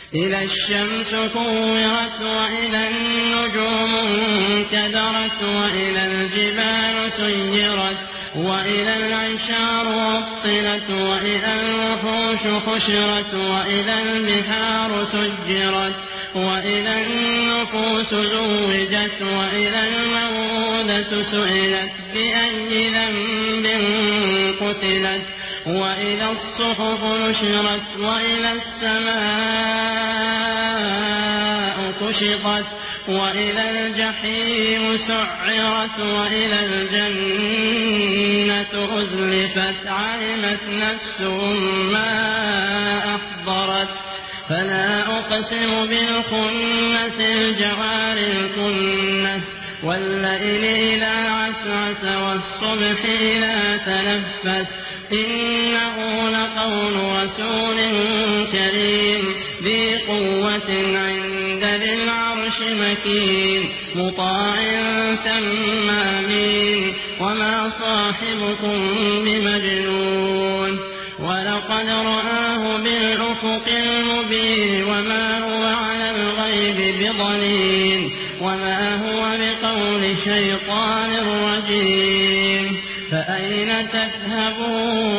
إذا الشمس كورت وإذا النجوم انكدرت وإذا الجبال سيرت وإذا العشار عطلت وإذا الوحوش حشرت وإذا البحار سجرت وإذا النفوس زوجت وإذا الموءودة سئلت بأي ذنب قتلت وإذا الصحف نشرت وإذا السماء كشطت وإذا الجحيم سعرت وإذا الجنة أزلفت علمت نفس ما أحضرت فلا أقسم بالخنس الجوار الكنس والليل إذا عسعس والصبح إذا تنفس إنه لقول رسول كريم ذي قوة عند ذي العرش مكين مطاع ثم أمين وما صاحبكم بمجنون ولقد رآه بالأفق المبين وما هو على الغيب بضنين وما هو بقول شيطان رجيم فأين تذهبون